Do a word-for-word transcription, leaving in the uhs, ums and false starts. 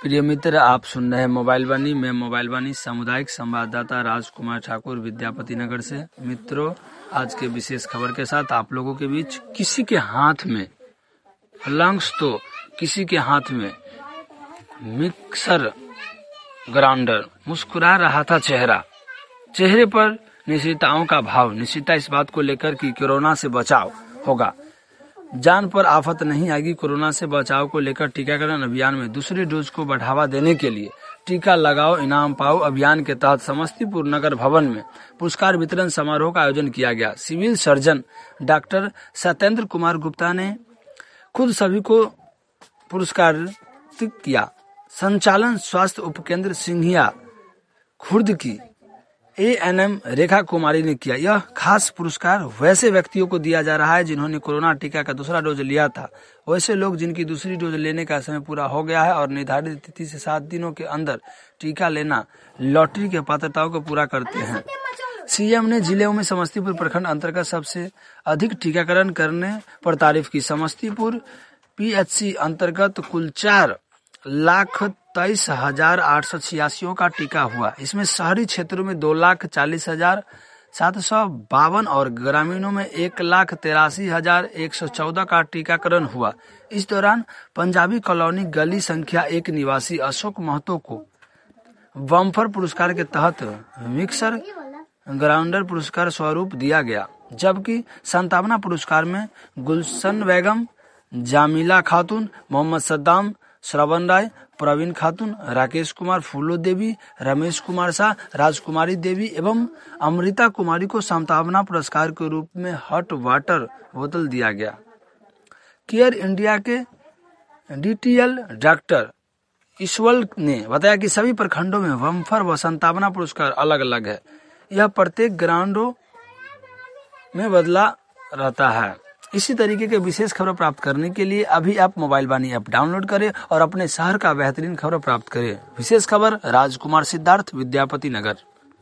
प्रिय मित्र, आप सुन रहे हैं मोबाइल वाणी। मैं मोबाइल वाणी सामुदायिक संवाददाता राजकुमार ठाकुर विद्यापति नगर से। मित्रों, आज के विशेष खबर के साथ आप लोगों के बीच किसी के हाथ में लंग्स तो किसी के हाथ में मिक्सर ग्राइंडर, मुस्कुरा रहा था चेहरा, चेहरे पर निश्चितताओं का भाव। निश्चितता इस बात को लेकर कि कोरोना से बचाव होगा, जान पर आफत नहीं आएगी। कोरोना से बचाव को लेकर टीकाकरण अभियान में दूसरे डोज को बढ़ावा देने के लिए टीका लगाओ इनाम पाओ अभियान के तहत समस्तीपुर नगर भवन में पुरस्कार वितरण समारोह का आयोजन किया गया। Civil surgeon doctor Satyendra Kumar Gupta ने खुद सभी को पुरस्कृत किया। संचालन स्वास्थ्य उपकेंद्र सिंघिया खुर्द की ए एन एम रेखा कुमारी ने किया। यह खास पुरस्कार वैसे व्यक्तियों को दिया जा रहा है जिन्होंने कोरोना टीका का दूसरा डोज लिया था। वैसे लोग जिनकी दूसरी डोज लेने का समय पूरा हो गया है और निर्धारित तिथि से सात दिनों के अंदर टीका लेना लॉटरी के पात्रताओं को पूरा करते हैं। सीएम ने जिले में समस्तीपुर प्रखंड अंतर्गत सबसे अधिक टीकाकरण करने पर तारीफ की। समस्तीपुर पीएचसी अंतर्गत कुल चार लाख तेईस हजार आठ सौ छियासियों का टीका हुआ। इसमें शहरी क्षेत्रों में दो लाख चालीस हजार सात सौ बावन और ग्रामीणों में एक लाख तिरासी हजार एक सौ चौदह का टीकाकरण हुआ। इस दौरान पंजाबी कॉलोनी गली संख्या एक निवासी अशोक महतो को बम्पर पुरस्कार के तहत मिक्सर ग्राइंडर पुरस्कार स्वरूप दिया गया, जबकि संतावना पुरस्कार में गुलशन बेगम, जामिला खातून, मोहम्मद सद्दाम, श्रवण राय, प्रवीण खातून, राकेश कुमार, फूलो देवी, रमेश कुमार शाह, राजकुमारी देवी एवं अमृता कुमारी को संतावना पुरस्कार के रूप में हॉट वाटर बोतल दिया गया। केयर इंडिया के डीटीएल डॉक्टर ईश्वल ने बताया कि सभी प्रखंडों में बम्पर व संतावना पुरस्कार अलग अलग है। यह प्रत्येक ग्राउंडों में बदला रहता है। इसी तरीके के विशेष खबर प्राप्त करने के लिए अभी आप मोबाइल वाणी ऐप डाउनलोड करें और अपने शहर का बेहतरीन खबर प्राप्त करें। विशेष खबर राजकुमार सिद्धार्थ, विद्यापति नगर।